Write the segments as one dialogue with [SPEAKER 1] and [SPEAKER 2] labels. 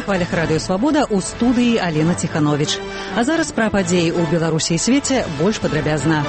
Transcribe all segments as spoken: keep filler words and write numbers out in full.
[SPEAKER 1] На хвалях радыё Свабода ў студыі Алена Ціхановіч. А зараз пра падзеі ў Беларусі і свеце больш падрабязна.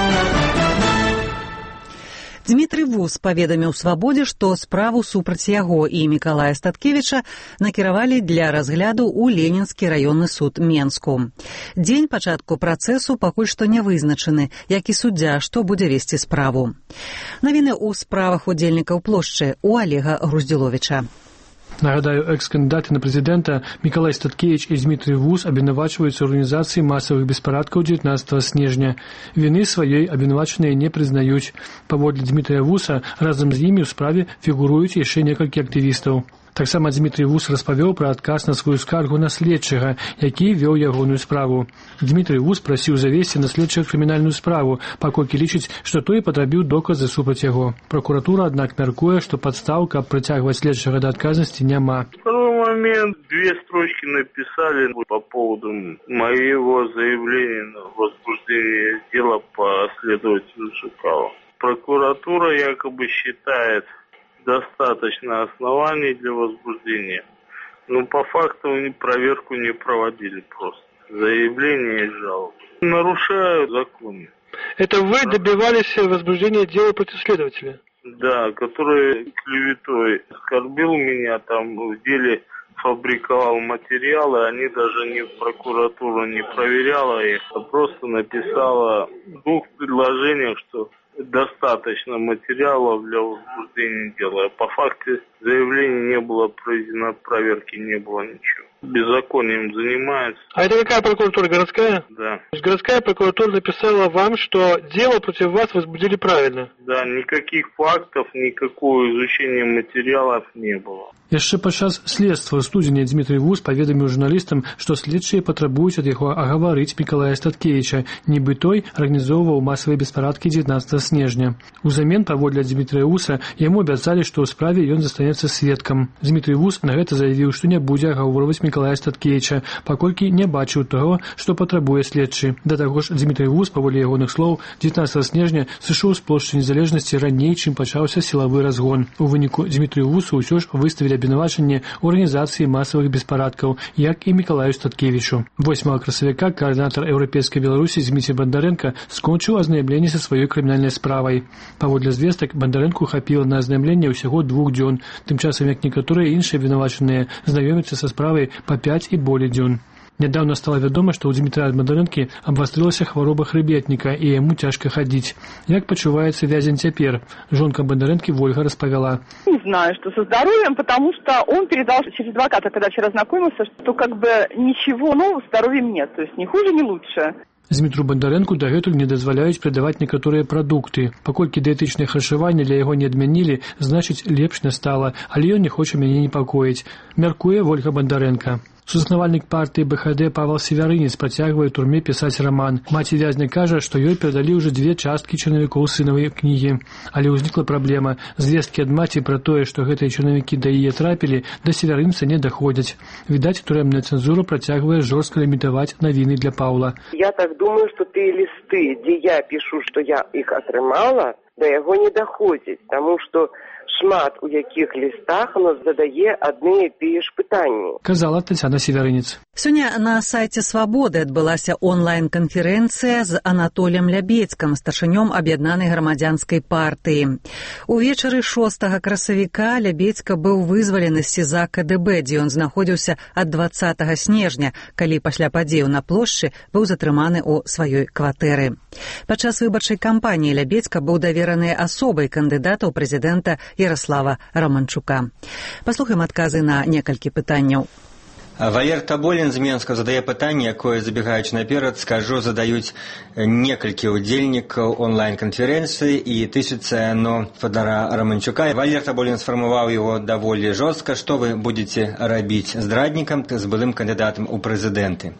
[SPEAKER 1] Дмітрый Вус паведаміў Свабодзе, што справу супраць яго і Мікалая Статкевіча накіравалі для разгляду ў Ленінскі раённы суд Менску. Дзень пачатку працэсу пакуль што не вызначаны, як і суддзя, што будзе весці справу. Навіны ў справах удзельнікаў плошчы у Олега Груздзіловіча.
[SPEAKER 2] Нагадаю, экс-кандидаты на президента Миколай Статкевич и Дмитрий Вус обвинувачиваются в организации массовых беспорядков девятнадцатого снежня. Вины своей обвинуваченные не признают. Паводле Дмитрия Вуса разом з ими в справе фигуруют еще несколько активистов. Таксама Дмитрий Вус распавёў пра адказ на сваю скаргу на следчага, які вёў ягоную справу. Дмитрий Вус прасіў завесці на следчага крымінальную справу, паколькі лічыць, што той патрабіў доказы супраць яго. Прокуратура, аднак, мяркуе, што падстаў, каб прыцягваць следчага да адказнасці, няма.
[SPEAKER 3] Второй момент. Две строчки написали по поводу моего заявления на возбуждение дела по следователю Жукалу. Прокуратура якобы считает достаточно оснований для возбуждения. Но по факту проверку не проводили просто. Заявление и жалобы. Нарушают законы.
[SPEAKER 2] Это вы добивались возбуждения дела против следователя?
[SPEAKER 3] Да, который клеветой оскорбил меня, там в деле фабриковал материалы, они даже ни в прокуратуру не проверяла их, а просто написала в двух предложениях, что достаточно материалов для возбуждения дела. По факту заявления не было проведено, проверки не было ничего. Беззаконием занимается.
[SPEAKER 2] А это какая прокуратура, городская?
[SPEAKER 3] Да.
[SPEAKER 2] То есть городская прокуратура написала вам, что дело против вас возбудили правильно?
[SPEAKER 3] Да, никаких фактов, никакого изучения материалов не было.
[SPEAKER 2] Яшчэ падчас следства ў студзені Дмітрый Вус паведаміў журналістам, што следчыя патрабуюць ад яго агаварыць Мікалая Статкевіча, нібы той арганізоўваў масавыя беспарадкі дзевятнадцатага снежня. Узамен, паводле Дмітрыя Вуса, яму абяцалі, што ў справе ён застанецца сведкам. Дмітрый Вус на гэта заявіў, што не будзе агаворваць Мікалая Статкевіча, паколькі не бачыў таго, што патрабуе следчы. Да таго ж, Дмітрый Вус, паводле ягоных слоў, дзевятнадцатага снежня сышоў з плошчы Незалежнасці раней, чым пачаўся сілавы разгон. У выніку Дмітрыю Вусу ўсё ж выставілі абвінавачанне ў арганізацыі масавых беспарадкаў, як і Мікалаю Статкевічу. восьмага красавіка каардынатар Еўрапейскай Беларусі Дзміцій Бандарэнка скончыў азнайомленне са сваёй крымінальнай справай. Паводле звестак, Бандарэнку хапіла на азнайомленне ўсяго двух дзён, тым часам як некаторыя іншыя абвінавачаныя знаёмяцца са справай па пяць і болей дзён. Нядаўна стала вядома, што ў Дзмітрая Бандарэнкі абвастрылася хвароба хрыбетніка і яму цяжка хадзіць. Як пачуваецца вязень цяпер? Жонка Бандарэнкі Вольга распавяла.
[SPEAKER 4] Не знаю, что со здоровьем, потому что он передал через адвоката, когда вчера знакомился, что как бы ничего нового с здоровьем нет, то есть ни хуже, ни лучше.
[SPEAKER 2] Змітру Бандарэнку дагэтуль не дазваляюць прадаваць некаторыя прадукты. Паколькі дыетычнае харчаванне для яго не адмянілі, значыць, лепш не стала, але ён не хоча мяне непакоіць, мяркуе Вольга Бандарэнка. Сусазнавальнік партыі бэ ха дэ Павел Севярынец працягвае ў турме пісаць раман. Маці вязня кажа, што ёй перадалі ўжо дзве часткі чарнавікоў сынавай кнігі. Але ўзнікла праблема. Звесткі ад маці пра тое, што гэтыя чарнавікі да яе трапілі, да Севярынца не даходзяць. Відаць, турэмная цэнзура працягвае жорстка лімітаваць навіны для Паўла.
[SPEAKER 5] Я так думаю, што тыя лісты, дзе я пішу, што я іх атрымала, да яго не даходзіць, таму што шмат у якіх лістах нас задае адны і тыя ж пытанні.
[SPEAKER 2] Казала Тацяна Севярынец.
[SPEAKER 1] Сёння на сайце Свабоды адбылася онлайн-канферэнцыя з Анатоліем Лябедзькам, старшынём аб'яднанай грамадзянскай партыі. Увечары шостага красавіка Лябедзька быў вызвалены з СІЗА ка дэ бэ, дзе ён знаходзіўся ад дваццатага снежня, калі пасля падзеяў на плошчы быў затрыманы ў сваёй кватэры. Падчас выбарчай кампаніі Лябедзька быў давераны асобай кандыдата ў прэзідэнта Ярослава Романчука. Паслухаем адказы на некалькі пытанняў.
[SPEAKER 6] Валер Таболін з Менска задае пытанне, якое, забегаючы наперад, скажу, задаюць некалькі удзельнікаў онлайн-канферэнцыі і тычыцца яно Фадара Романчука. Валер Таболін сфармаваў яго даволі жорстка. Што вы будзеце рабіць здраднікам з былым кандыдатам у прэзідэнты?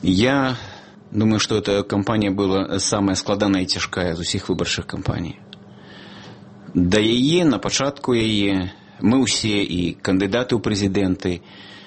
[SPEAKER 7] Я думаю, што эта кампанія была самая складаная і цяжкая з усіх выбарчых кампаній. Да яе, на пачатку яе, мы ўсе і кандыдаты ў прэзідэнты,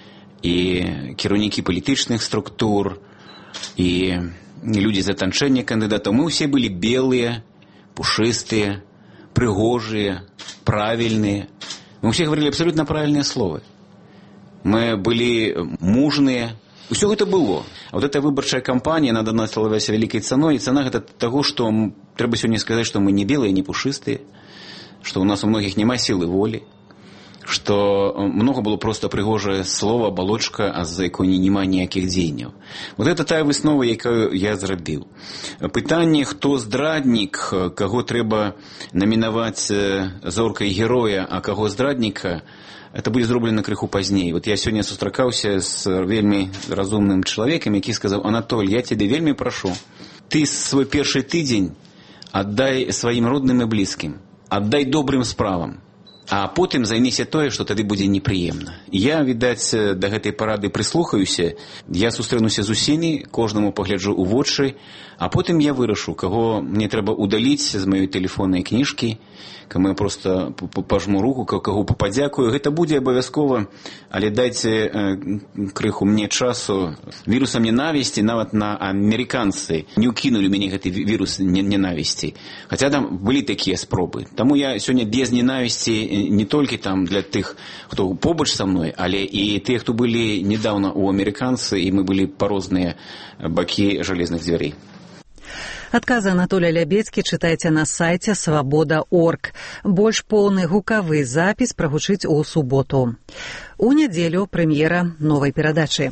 [SPEAKER 7] і кіраўнікі палітычных структур, і людзі з атачэння кандыдатаў, мы ўсе былі белыя, пушыстыя, прыгожыя, правільныя. Мы ўсе гаварылі абсалютна правільныя словы. мы были мужныя. Усё гэта было. А вот эта выбарчая кампанія, она доносілася вялікай цаной, і цана гэта таго, што трэба сёння сказаць, што мы не белыя, не пушыстыя, што ў нас у многіх няма сілы волі, што много было просто прыгожае слова, абалочка, а за якой няма ніякіх дзеянняў. Вот это тая выснова, якую я зрабіў. Пытанне, хто здраднік, каго трэба намінаваць зоркай героя, а каго здрадніка, это будзе зроблена крыху пазней. Вот я сёння сустракаўся з вельмі разумным чалавекам, які сказаў: Анатоль, я тебе вельмі прашу, ты свой першы тыдзень аддай сваім родным і блізкім, аддай добрым справам, а потым займіся тое, што тады будзе непрыемна. Я, відаць, да гэтай парады прыслухаюся, я сустрэнуся з усімі, кожнаму пагляджу ў вочы, а потым я вырашу, каго мне трэба удаліць з маёй тэлефоннай кніжкі, кому я просто пажму руку, каго падзякую. Гэта будзе абавязкова, але дайце крыху мне часу. Вірусам ненавісці нават на амерыканцы не ўкінулі мяне гэты вірус ненавісці. Хаця там былі такія спробы. Таму я сёння без ненавісці не толькі там для тых, хто побач са мной, але і тых, хто былі недавно у амерыканцы, і мы былі па розныя бакі жалезных дзвярэй.
[SPEAKER 1] Адказы Анатолія Лябецкі чытайце на сайце свабода точка орг. Больш поўны гукавы запіс прагучыць у суботу. У нядзелю прэм'ера новай перадачы.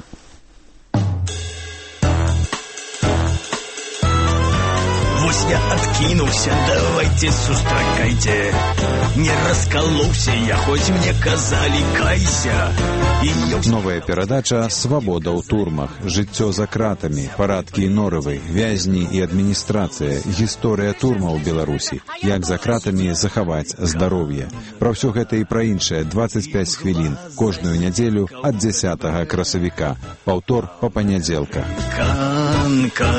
[SPEAKER 8] Вось я адкінуўся, давайте сустракайце. Не раскалоўся я, хоць мне казалі кайся.
[SPEAKER 9] Новая перадача «Свабода ў турмах». Жыццё за кратамі, парадкі і норавы, вязні і адміністрацыя, гісторыя турмаў у Беларусі, як за кратамі захаваць здароўе. Пра ўсё гэта і пра іншае дваццаць пяць хвілін кожную нядзелю ад дзясятага красавіка. Паўтор па панядзелках.
[SPEAKER 8] Канка,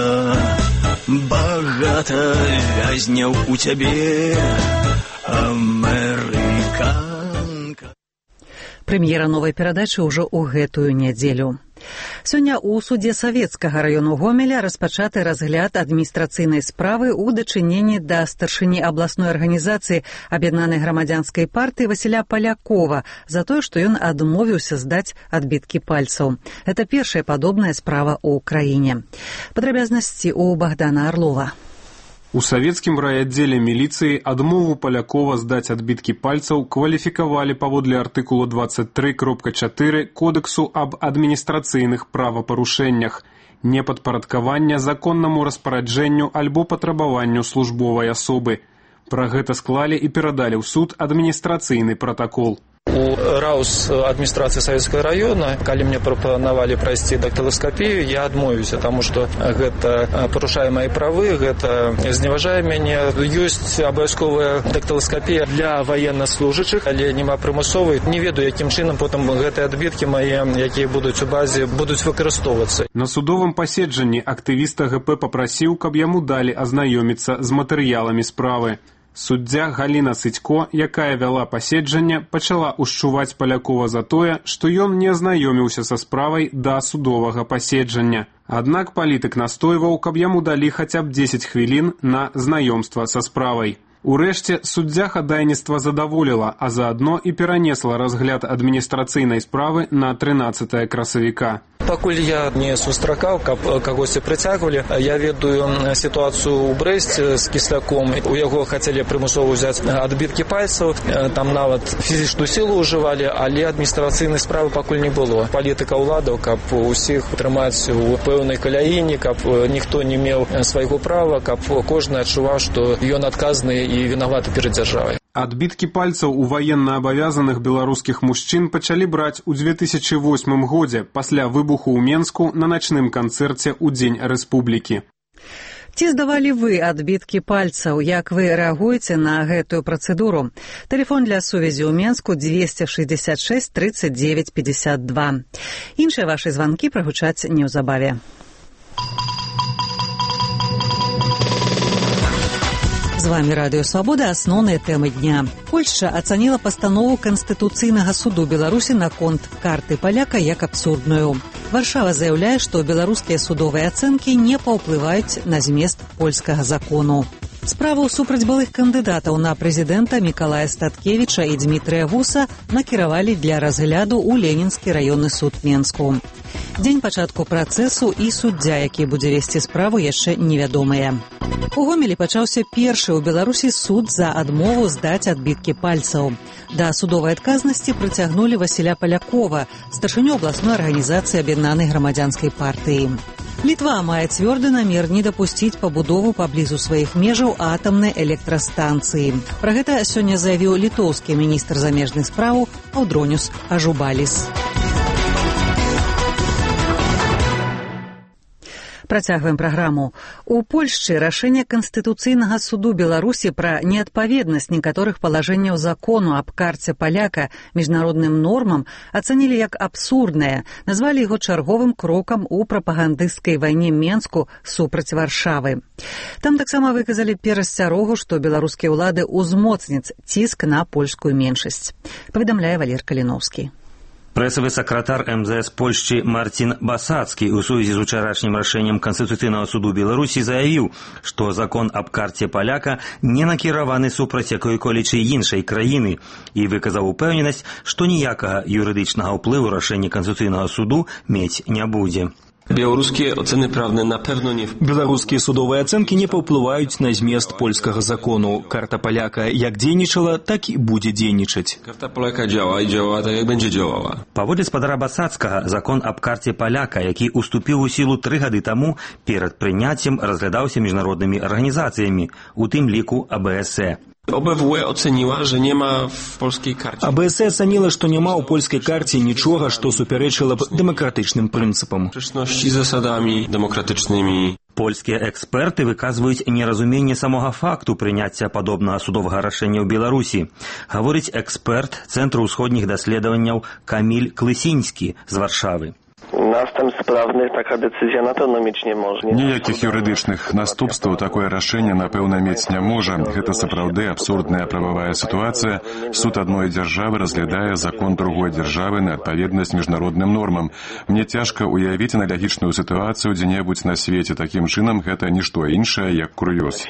[SPEAKER 8] багата вязняў у цябе, амерыканка.
[SPEAKER 1] Прэм'ера новай перадачы ўжо ў гэтую нядзелю. Сёння ў судзе Савецкага раёну Гомеля распачаты разгляд адміністрацыйнай справы ў дачыненні да старшыні абласной арганізацыі Аб'яднанай грамадзянскай партыі Васіля Палякова за тое, што ён адмовіўся здаць адбіткі пальцаў. Гэта першая падобная справа ў краіне. Падрабязнасці ў Богдана Арлова.
[SPEAKER 10] У савецкім райаддзеле міліцыі адмову Палякова здаць адбіткі пальцаў кваліфікавалі паводле артыкула двадцать три кропка четыре Кодексу аб адміністрацыйных правапарушэннях, непадпарадкавання законнаму распараджэнню альбо патрабаванню службовай асобы. Пра гэта склалі і перадалі ў суд адміністрацыйны пратакол.
[SPEAKER 11] У РАУС адміністрацыі Савецкага района, калі мне прапанавалі прайсці дактыласкапію, я адмовіўся, таму што гэта парушае мае правы, гэта зневажае мяне. Ёсць абавязковая дактыласкапія для ваеннаслужачых, але няма прымусовай. Не ведаю, якім чынам потым гэтыя адбіткі мае, якія будуць у базе, будуць выкарыстоўвацца.
[SPEAKER 10] На судовым паседжанні актывіста ГП папрасіў, каб яму далі азнаёміцца з матэрыяламі справы. Суддзя Галіна Сыцько, якая вяла паседжанне, пачала ушчуваць Палякова за тое, што ён не азнаёміўся са справай да судовага паседжання. Аднак палітык настойваў, каб яму далі хаця б дзесяць хвілін на знаёмства са справай. Урэшце, суддзя хадайніцтва задаволіла, а заадно і перанесла разгляд адміністрацыйнай справы на трынаццатае красавіка.
[SPEAKER 11] Пакуль я не сустракаў, каб кагосьці прыцягвалі, я ведаю сітуацыю ў Брэсце з Кісляком. У яго хацелі прымусова ўзяць адбіткі пальцаў, там нават фізічную сілу ўжывалі, але адміністрацыйнай справы пакуль не было. Палітыка ўладаў, каб усіх трымаць у пэўнай каляіне, каб ніхто не меў свайго права, каб кожны адчуваў, што ён адказны і вінаваты перад дзяржавай.
[SPEAKER 10] Адбіткі пальцаў у ваенна-абавязаных беларускіх мужчын пачалі браць у две тысячы восьмым годзе пасля выбуху ў Менску на начным канцэрце ў Дзень Рэспублікі.
[SPEAKER 1] Ці здавалі вы адбіткі пальцаў? Як вы рэагуеце на гэтую працэдуру? Тэлефон для сувязі ў Менску двести шестьдесят шесть тридцать девять пятьдесят два. Іншыя вашы званкі прагучаць неўзабаве. З вами Радыё Свабода. Асноўныя тэмы дня. Польшча ацаніла пастанову Канстытуцыйнага суду Беларусі наконт карты паляка як абсурдную. Варшава заяўляе, што беларускія судовыя ацэнкі не паўплываюць на змест польскага закону. Справу супраць былых кандыдатаў на прэзідэнта Мікалая Статкевіча і Дмітрыя Гуса накіравалі для разгляду ў Ленінскі раённы суд Менску. Дзень пачатку працэсу і суддзя, які будзе весці справу, яшчэ невядомыя. У Гомелі пачаўся першы ў Беларусі суд за адмову здаць адбіткі пальцаў. Да судовай адказнасці прыцягнулі Васіля Палякова, старшыню абласной арганізацыі аб'яднанай грамадзянскай партыі. Літва мае цвёрды намер не дапусціць пабудову паблізу сваіх межаў атамнай электрастанцыі. Пра гэта сёння заявіў літоўскі міністр замежных спраў Аўдроніус Ажубаліс. Працягваем праграму. У Польшчы рашэнне Канстытуцыйнага суду Беларусі пра неадпаведнасць некаторых палажэнняў закону аб карце паляка міжнародным нормам ацанілі як абсурднае, назвалі яго чарговым крокам у прапагандысцкай вайне Менску супраць Варшавы. Там таксама выказалі перасцярогу, што беларускія ўлады ўзмоцняць ціск на польскую меншасць. Паведамляе Валер Каліновскі.
[SPEAKER 12] Прэсавы сакратар эм зэ эс Польшчы Марцін Басацкі ў сувязі з учарашнім рашэннем Канстытуцыйнага суду Беларусі заявіў, што закон аб карце паляка не накіраваны супраць якой-колечы іншай краіны і выказаў упэўненасць, што ніякага юрыдычнага ўплыву рашэння Канстытуцыйнага суду мець не будзе.
[SPEAKER 13] Беларускія ацэны правны напэўна не... Беларускія судовыя ацэнкі не паўплываюць на змест польскага закону. Карта паляка як дзейнічала, так і будзе дзейнічаць.
[SPEAKER 14] Карта паляка дзяła і дзяła так, як будзе дзяłała.
[SPEAKER 12] Паводле спадара Басацкага, закон аб карце паляка, які уступіў у сілу тры гады таму, перад прыняццем разглядаўся міжнароднымі арганізацыямі, у тым ліку а бэ эс е.
[SPEAKER 14] о бэ вэ оцениła, że nie ma w polskiej karcie.
[SPEAKER 13] а бэ эс е ацаніла, што няма ў польскай карце нічога, што супярэчыла б дэмакратычным прынцыпам.
[SPEAKER 14] Sprzeczności z zasadami demokratycznymi.
[SPEAKER 12] Польскія эксперты выказваюць неразуменне самога факту прыняцця падобнага судовага рашэння ў Беларусі. Гаворыць эксперт Цэнтру ўсходніх даследаванняў Каміль Клысінскі з Варшавы.
[SPEAKER 15] Настępstw prawnych taka decyzja na pewno mieć nie może.
[SPEAKER 16] Ніякіх юрыдычных наступстваў такое рашэнне, напэўна, мець не можа. Гэта сапраўды абсурдная прававая сітуацыя. Суд адной дзяржавы разглядае закон другой дзяржавы на адпаведнасць міжнародным нормам. Мне цяжка уявіць аналагічную сітуацыю дзе-небудзь на свеце. Такім чынам, гэта нішто іншае, як кур'ёз.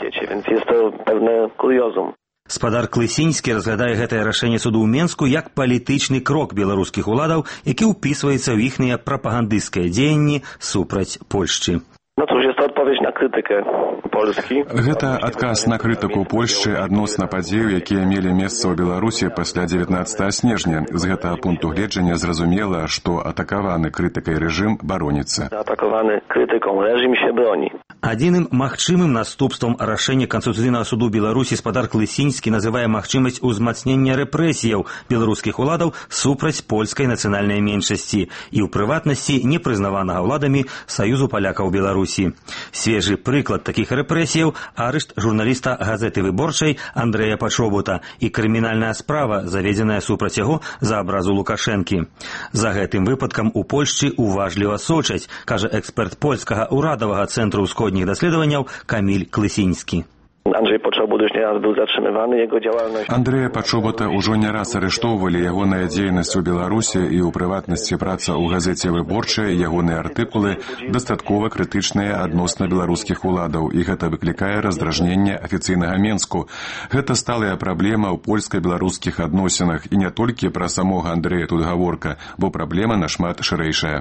[SPEAKER 12] Спадар Клысінскі разглядае гэтае рашэнне суду ў Менску як палітычны крок беларускіх уладаў, які ўпісваецца ў іхныя прапагандысцкія дзеянні супраць Польшчы.
[SPEAKER 15] No cóż, jest to odpowiedź na krytykę Polski.
[SPEAKER 16] Гэта адказ на крытыку Польшчы адносна падзеяў, якія мелі месца ў Беларусі пасля дзевятнаццатага снежня. З гэтага пункту гледжання зразумела, што атакаваны крытыкай рэжым бароніцца.
[SPEAKER 15] Атакаваны крытыком рэжым się broni.
[SPEAKER 12] Адзіным магчымым наступствам рашэння Канстытуцыйнага суду Беларусі спадар Клысінскі называе магчымасць узмацнення рэпрэсіяў беларускіх уладаў супраць польскай нацыянальнай меншасці і ў прыватнасці непрызнаванага ўладамі Саюзу палякаў Беларусі. Свежы прыклад такіх рэпрэсіяў – арышт журналіста газеты «Выборчай» Андрэя Пачобута і крымінальная справа, заведзеная супраць яго за абразу Лукашэнкі. За гэтым выпадкам у Польшчы уважліва сочаць, кажа эксперт польскага ўрадавага цэнтру ўсходніх даследаванняў Каміль Клысінскі.
[SPEAKER 15] Andrzej Poczobut już nieraz był zatrzymywany, jego działalność...
[SPEAKER 16] Андрэя Пачобута ўжо не раз арыштоўвалі, ягоная дзейнасць у Беларусі і ў прыватнасці праца ў газеце «Выборчая», ягоныя артыкулы дастаткова крытычныя адносна беларускіх уладаў, і гэта выклікае раздражненне афіцыйнага Менску. Гэта сталая праблема ў польска-беларускіх адносінах, і не толькі пра самога Андрэя тут гаворка, бо праблема нашмат шырэйшая.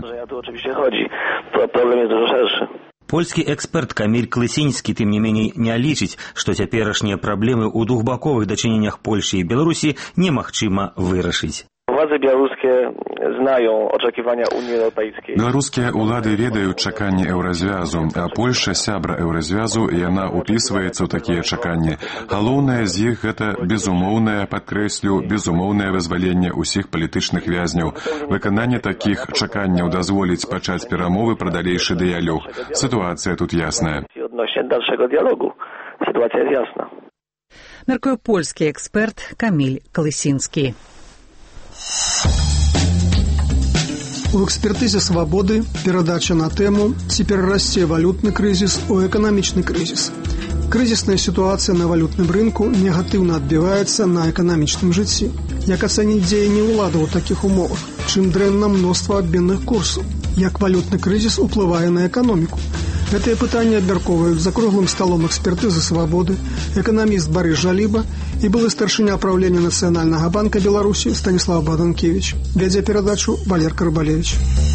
[SPEAKER 15] Problem jest dużo szerszy.
[SPEAKER 12] Польскі эксперт Каміль Клысінскі, тым не меней, не лічыць, што цяперашнія праблемы ў двухбаковых дачыненнях Польшчы і Беларусі немагчыма вырашыць.
[SPEAKER 15] Władze białoruskie znają oczekiwania Unii Europejskiej.
[SPEAKER 16] Беларускія ўлады ведаюць чаканні Еўразвязу, а Польшча сябра Еўразвязу, і яна ўпісваецца ў такія чаканні. Галоўнае з іх гэта безумоўнае, падкрэслю, безумоўнае вызваленне ўсіх палітычных вязняў. Выкананне такіх чаканняў дазволіць пачаць перамовы пра далейшы дыялог. Сітуацыя тут ясная.
[SPEAKER 15] Odnośnie dalszego dialogu. Sytuacja jest jasna.
[SPEAKER 1] Мяркуе польскі эксперт Каміль Клысінскі.
[SPEAKER 17] У экспертызе «Свабоды» перадача на тэму «Ці перарасце валютны крызіс у эканамічны крызіс». Крызісная сітуацыя на валютным рынку негатыўна адбіваецца на эканамічным жыцці. Як ацаніць дзеянні ўладаў у такіх умовах? Чым дрэнна мноства абменных курсаў? Як валютны крызіс уплывае на эканоміку? Гэтае пытанне абмяркоўваюць за круглым сталом экспертызы «Свабоды», эканаміст Барыс Жаліба і былы старшыня праўлення Нацыянальнага банка Беларусі Станіслав Баданкевіч. Вядзе перадачу Валерка Рыбалевич.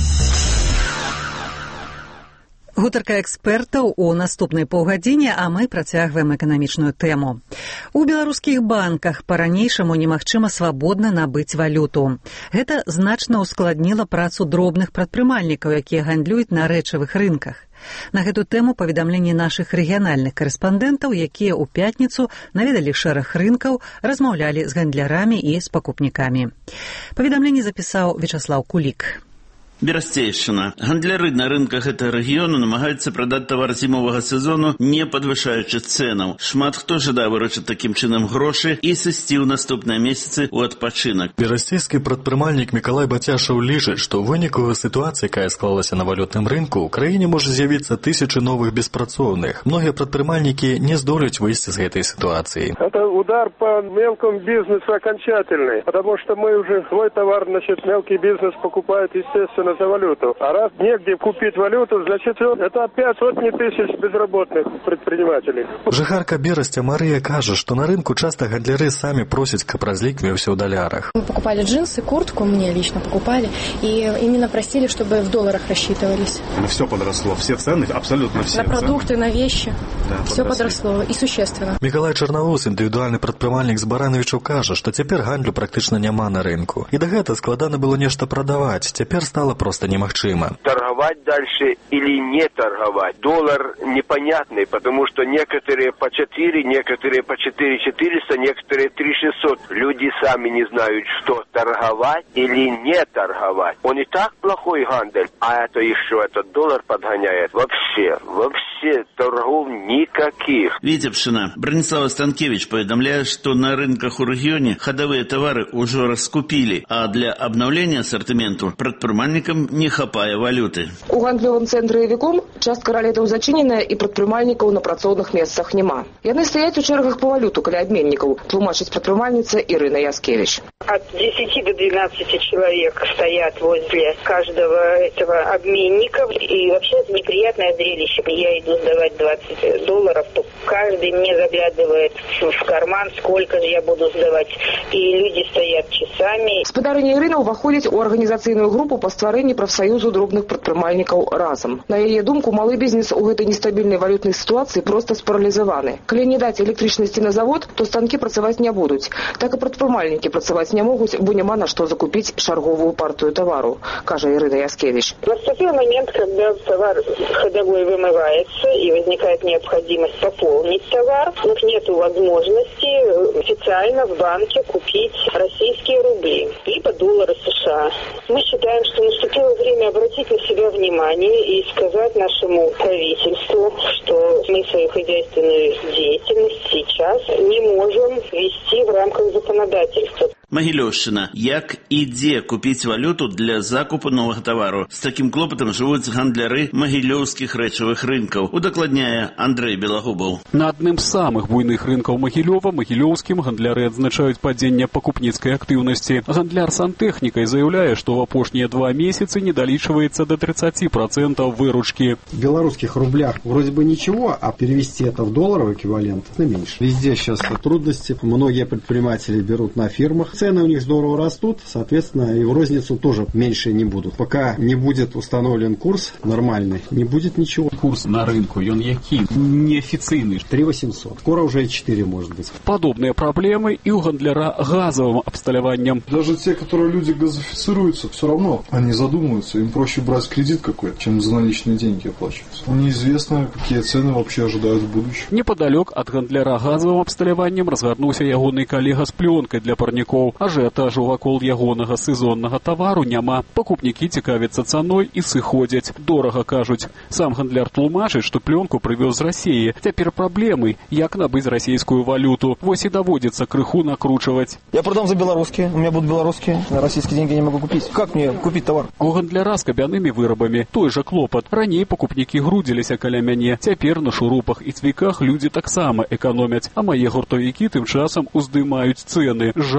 [SPEAKER 1] Гутарка экспертаў у наступнай паўгадзіне, а мы працягваем эканамічную тэму. У беларускіх банках па-ранейшаму немагчыма свабодна набыць валюту. Гэта значна ўскладніла працу дробных прадпрымальнікаў, якія гандлююць на рэчавых рынках. На гэту тэму паведамленні нашых рэгіянальных карэспандэнтаў, якія ў пятніцу наведалі шэраг рынкаў, размаўлялі з гандлярамі і з пакупнікамі. Паведамленне запісаў Вячаслаў Кулік.
[SPEAKER 18] Берасцейшчына. Гандляры на рынках гэтага рэгіёну намагаюцца прадаць тавар зімовага сезону, не падвышаючы цэнаў. Шмат хто жадае выручыць такім чынам грошы і сысці ў наступныя месяцы ў адпачынак.
[SPEAKER 19] Берасцейскі прадпрымальнік Мікалай Бацяшаў лічыць, што ў выніку сітуацыі, якая склалася на валютным рынку, ў краіне можа з'явіцца тысячы новых беспрацоўных. Многія прадпрымальнікі не здолеюць выйсці з гэтай ситуации.
[SPEAKER 20] Это удар по мелкому бизнесу окончательный, потому что мы уже свой товар, значит, мелкий бизнес покупает, естественно, за валюту. А раз негде купить валюту, значит, это опять сотни тысяч безработных предпринимателей.
[SPEAKER 19] Жыхарка Берасця Марыя кажа, что на рынку часто гандляры сами просят, каб разликвивался в долларах.
[SPEAKER 21] Мы покупали джинсы, куртку, мне лично покупали, и именно просили, чтобы в долларах рассчитывались.
[SPEAKER 22] Все подросло, все цены, абсолютно все.
[SPEAKER 21] На продукты,
[SPEAKER 22] цены.
[SPEAKER 21] на вещи,
[SPEAKER 22] да,
[SPEAKER 21] все подросло, и существенно.
[SPEAKER 19] Миколай Чарнаус, індывідуальны прадпрымальнік з Барановичаў, кажа, што цяпер гандлю практычна няма на рынку. І да гэта складана было нешта прадаваць, цяпер стало просто немагчыма.
[SPEAKER 23] Торговать дальше или не торговать? Доллар непонятный, потому что некоторые по четыре, некоторые по четыре четыреста, некоторые три шестьсот. Люди сами не знают, что торговать или не торговать. Он и так плохой гандель, а это еще этот доллар подгоняет. Вообще, вообще торгов никаких.
[SPEAKER 18] Витебщина. Бронислав Станкевич поведомляет, что на рынках у регионе ходовые товары уже раскупили, а для обновления ассортименту предпринимальникам не хапае валюты.
[SPEAKER 24] У гандлёвым цэнтры «Эвіком» частка ралетаў зачыненая і прадпрымальнікаў на працоўных месцах няма. Яны стаяць у чэргах па валюту каля абменнікаў, тлумачыць прадпрымальніца Ірына Яскевич.
[SPEAKER 25] От десяти до двенадцати человек стоят возле каждого этого обменника. И вообще это неприятное зрелище. Я иду сдавать двадцать долларов, то каждый мне заглядывает в карман, сколько же я буду сдавать. И люди стоят часами.
[SPEAKER 24] Гаспадарыня Ірына ўваходзіць у арганізацыйную групу па стварэнні прафсаюзу дробных прадпрымальнікаў «Разам». На яе думку, малы бізнес у гэтай нестабільнай валютнай сітуацыі проста спаралізаваны. Калі не даць электрычнасці на завод, то станкі працаваць не будуць. Так і прадпрымальнікі працаваць не могуць, бо няма на што закупіць шарговую партию товару, кажа Ірына Яскевич.
[SPEAKER 25] Наступил момент, когда товар ходовой вымывается и возникает необходимость пополнить товар, но нет возможности официально в банке купить российские рубли либо доллары США. Мы считаем, что наступило время обратить на себя внимание и сказать нашему правительству, что мы свою хозяйственную деятельность сейчас не можем вести в рамках законодательства.
[SPEAKER 18] Магілёўшчына. Як і дзе купіць валюту для закупу новага тавару? З такім клопатам жывуць гандляры магілёўскіх рэчавых рынкаў, удакладняе Андрэй Белагубаў.
[SPEAKER 10] На адным з самых буйных рынкаў Магілёва, магілёўскім, гандляры адзначаюць падзенне пакупніцкай актыўнасці. Гандляр сантэхнікай заяўляе, што ў апошнія два месяцы не далічваецца до тридцати процентов выручки.
[SPEAKER 26] В белорусских рублях вроде бы ничего, а перевести это в долларовый эквивалент на меньше. Везде сейчас трудности, многие предприниматели берут на фирмах. Цены у них здорово растут, соответственно, и в розницу тоже меньше не будут. Пока не будет установлен курс нормальный, не будет ничего.
[SPEAKER 10] Курс на рынку, он який? Неофициальный.
[SPEAKER 26] три восемьсот. Скоро уже и четыре может быть.
[SPEAKER 10] Подобные проблемы и у гандляра газовым обсталяванием.
[SPEAKER 27] Даже те, которые люди газифицируются, все равно они задумываются. Им проще брать кредит какой-то, чем за наличные деньги оплачиваться. Неизвестно, какие цены вообще ожидают в будущем.
[SPEAKER 10] Неподалек от гандляра газовым обсталяванием развернулся ягоный коллега с пленкой для парников. Ажыятажу вакол ягонага сезоннага тавару няма. Пакупнікі цікавяцца цаной і сыходзяць. Дорага, кажуць. Сам гандляр тлумачыць, што пленку прывёз з Расіі. Цяпер праблемы, як набыць расійскую валюту. Вось і даводзіцца крыху накручваць.
[SPEAKER 28] Я продам за белорусские, у меня будут белорусские. На российские деньги не могу купить. Как мне купить товар?
[SPEAKER 10] У гандляра з кабянымі вырабамі той жа клопат. Раней пакупнікі грудзіліся каля мяне. Цяпер на шурупах і цвіках людзі таксама эканомяць. А мае гуртавікі тым часам уздымаюць цэны. Жартам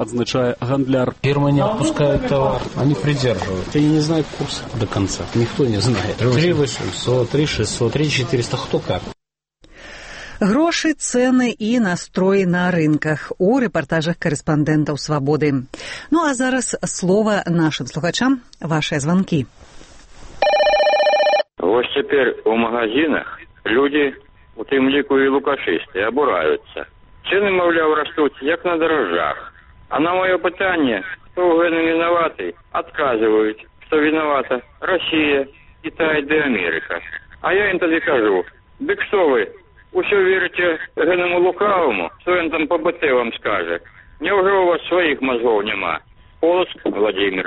[SPEAKER 2] адзначае гандляр.
[SPEAKER 3] Фирмы не отпускают товар, они придерживают. Я не знаю курс до конца, никто не знает. три восемьсот, три шестьсот, три четыреста, кто как.
[SPEAKER 1] Грошы, цэны і настроі на рынках у рэпартажах корэспандэнтаў «Свабоды». Ну а зараз слова нашим слухачам, ваши звонки.
[SPEAKER 4] Вось цяпер у магазинах люди, у тым ліку і лукашысты, абураюцца. Цены, маўляў, растуць як на дрожжах. А на маё пытанне, хто ў гэтым вінаваты, адказваюць, што вінавата Россия, Китай ды Америка. А я ім тады кажу, дык што вы, усё верыце гэтаму лукаваму, што ён там па бэ тэ вам скажа? Няўжо у вас сваіх мозгоў няма? Полоск, Владимир.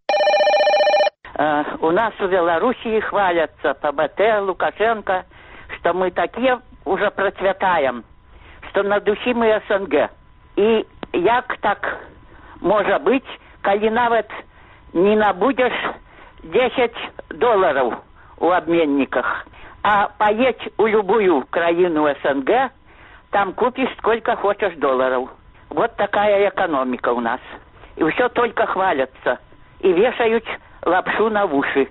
[SPEAKER 5] Uh, у нас в Белоруссии хвалятся по бэ тэ, Лукашенко, что мы такие уже процветаем, что надухи мы эс эн гэ. И як так может быть, коли нават не набудешь десять долларов у обменниках, а поедь у любую краину эс эн гэ, там купишь сколько хочешь долларов. Вот такая экономика у нас. И все только хвалятся и вешают лапшу на уши.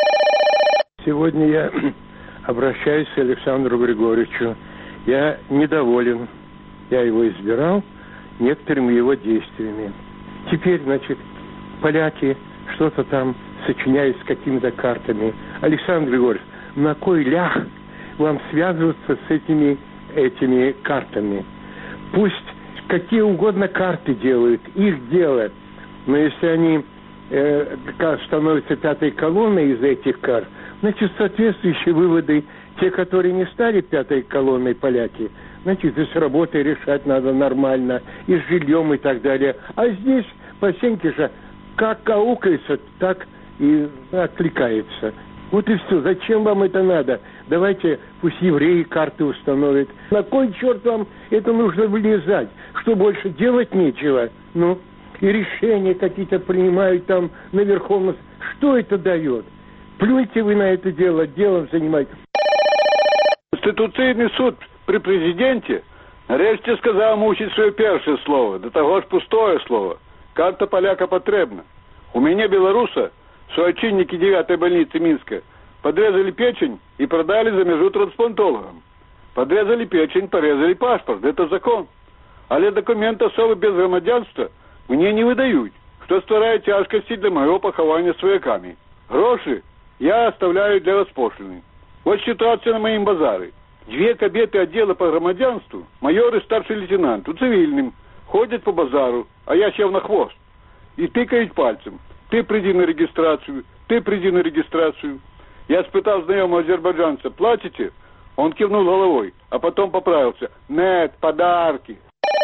[SPEAKER 20] Сегодня я обращаюсь к Александру Григорьевичу. Я недоволен. Я его избирал некоторыми его действиями. Теперь, значит, поляки что-то там сочиняют с какими-то картами. Александр Григорьевич, на кой лях вам связываться с этими, этими картами? Пусть какие угодно карты делают, их дело. Но если они э, становятся пятой колонной из этих карт, значит, соответствующие выводы, те, которые не стали пятой колонной поляки, значит, и с работой решать надо нормально, и с жильем и так далее. А здесь по сеньке же как аукается, так и откликается. Вот и все. Зачем вам это надо? Давайте пусть евреи карты установят. На кой черт вам это нужно влезать? Что больше делать нечего? Ну, и решения какие-то принимают там на Верховном. Что это дает? Плюньте вы на это дело, делом занимайтесь.
[SPEAKER 6] Конституційний суд при президенті нарешті сказав мусить своє перше слово. До того ж пустое слово. Карта поляка потребна. У меня, белоруса, суочинники девятой больницы Минска подрезали печень и продали за межу трансплантологам. Подрезали печень, порезали паспорт. Это закон. Але документ особи без громадянства мне не выдают, что створяет тяжкости для моего похования с вояками. Гроши я оставляю для распошлины. Вот ситуация на моем базаре. Две кабеты отдела по громадянству, майор и старший лейтенант, у цивильным, ходят по базару, а я сел на хвост. И тыкают пальцем. Ты приди на регистрацию, ты приди на регистрацию. Я спытал знакомого азербайджанца, платите? Он кивнул головой, а потом поправился. Нет, подарки.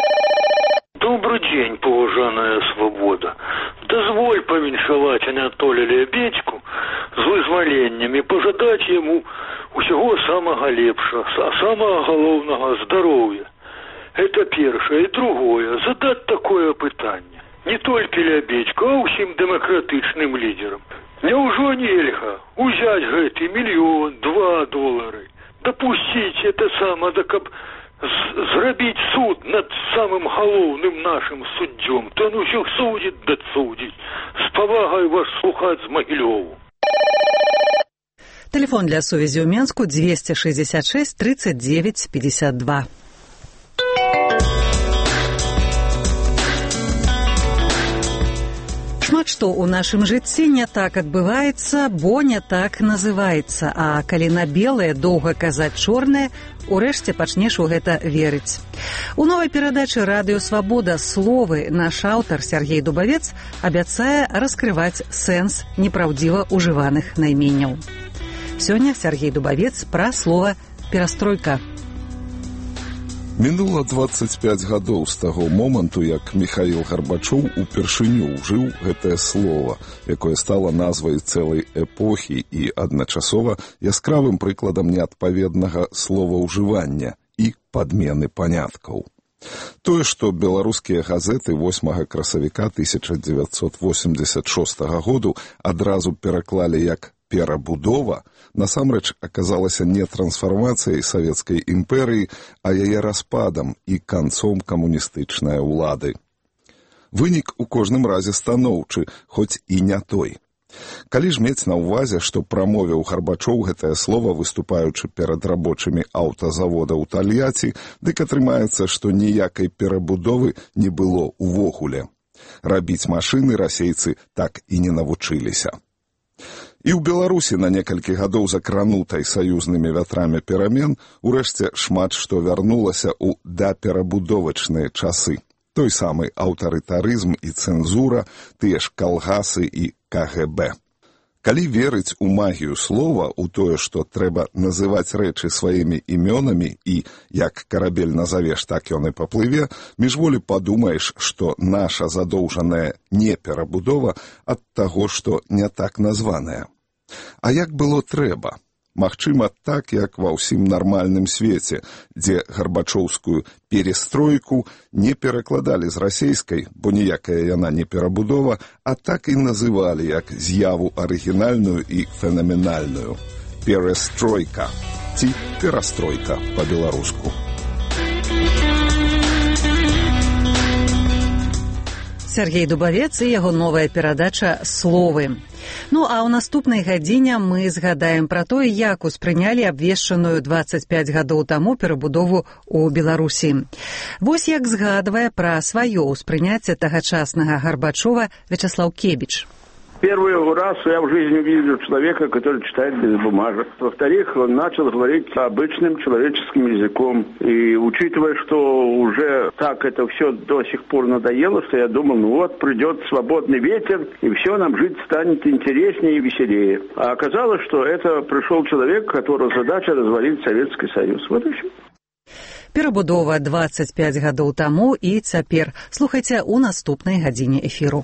[SPEAKER 7] Добрый день, поважаная свобода. Дозволь повіншаваць Анатолія Лябедзьку з вызваленнем і пажадаць яму усяго самага лепшага, а самага галоўнага здароўя. Это першае. І другое, задаць такое пытанне. Не толькі Лябедзьку, а ўсім дэмакратычным лідерам. Няўжо нельга узяць гэты мільён, два долары, дапусціць это сама, да каб зрабіць суд над самым галоўным нашим суддзём, то он усіх судзіць да судзіць. З павагай вас слухаць з Магілёву.
[SPEAKER 1] Телефон для сувязі ў Менску двести шестьдесят шесть тридцать девять пятьдесят два. Шмат што ў нашым жыцці не так адбываецца, бо не так называецца, а калі на белае доўга казаць чорнае, урэшце пачнеш у гэта верыць. У новай перадачы «Радыё Свабода» словы наш аўтар Сергей Дубавец абяцае раскрываць сэнс непраўдзіва ўжываных найменняў. Сёння Сергей Дубавец пра слова «перастройка».
[SPEAKER 8] Мінула двадцать пять гадоў з таго моманту, як Міхаіл Гарбачоў упершыню ўжыў гэтае слова, якое стала назвай цэлай эпохі і адначасова яскравым прыкладам неадпаведнага словаўжывання і падмены паняткаў. Тое, што беларускія газеты восьмага красавіка тысяча девятьсот восемьдесят шостага году адразу пераклалі як «перабудова», насамрэч аказалася не трансфармацыяй савецкай імперыі, а яе распадам і канцом камуністычнай улады. Вынік у кожным разе станоўчы, хоць і не той. Калі ж мець на ўвазе, што прамовіў Гарбачоў гэтае слова, выступаючы перад рабочымі аўтазавода ў Тольятти, дык атрымаецца, што ніякай перабудовы не было ўвогуле. Рабіць машыны расейцы так і не навучыліся. І ў Беларусі на некалькі гадоў закранутай саюзнымі вятрамі перамен урэшце шмат што вярнулася ў daперабудовачныя часы. Той самы аўтарытарызм і цэнзура, тыя ж калгасы і ка гэ бэ. Калі верыць у магію слова, у тое, што трэба называць рэчы сваімі імёнамі і, як карабель назавеш, так ён і паплыве, міжволі падумаеш, што наша задоўжаная неперабудова ад таго, што не так названая. А як было трэба? Магчыма, так, як ва ўсім нармальным свеце, дзе гарбачоўскую перестройку не перакладалі з расейскай, бо ніякая яна не перабудова, а так і называлі як з'яву арыгінальную і фенаменальную. Перестройка ці перастройка па-беларуску.
[SPEAKER 1] Сергей Дубавец і яго новая перадача «Словы». Ну, а ў наступнай гадзіне мы згадаем пра тое, як успрынялі абвешчаную дваццаць пяць гадоў таму перабудову ў Беларусі. Вось як згадвае пра сваё ўспрыняцце тагачаснага Гарбачова Вячеслав Кебіч.
[SPEAKER 2] Первый раз я в жизни увидел человека, который читает без бумажек. Во-вторых, он начал говорить обычным человеческим языком. И учитывая, что уже так это все до сих пор надоело, что я думал, ну вот, придет свободный ветер, и все нам жить станет интереснее и веселее. А оказалось, что это пришел человек, которого задача развалить Советский Союз. Вот и все.
[SPEAKER 1] Перабудова дваццаць пяць гадоў таму і цяпер. Слухайце у наступнай гадзіне эфіру.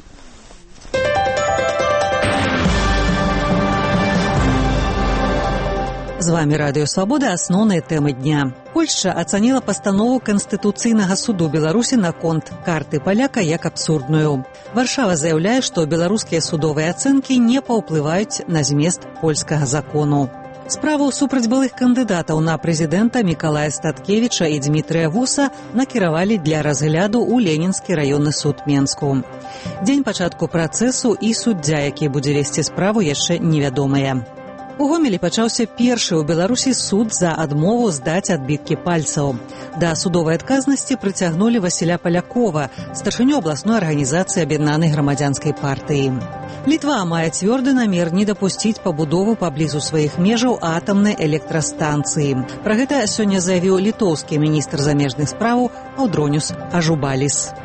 [SPEAKER 1] З вами Радыё Свабода, асноўныя тэмы дня. Польшча ацаніла пастанову Канстытуцыйнага суду Беларусі наконт карты паляка як абсурдную. Варшава заяўляе, што беларускія судовыя ацэнкі не паўплываюць на змест польскага закону. Справу супраць былых кандыдатаў на прэзідэнта Мікалая Статкевіча і Дмітрыя Вуса накіравалі для разгляду ў Ленінскі раённы суд Менску. Дзень пачатку працэсу і суддзя, які будзе весці справу, яшчэ невядомыя. У Гомелі пачаўся першы ў Беларусі суд за адмову здаць адбіткі пальцаў. Да судовай адказнасці прыцягнулі Васіля Палякова, старшыню абласной арганізацыі аб'яднанай грамадзянскай партыі. Літва мае цвёрды намер не дапусціць пабудову паблізу сваіх межаў атамнай электрастанцыі. Пра гэта сёння заявіў літоўскі міністр замежных справаў Аўдроніус Ажубаліс.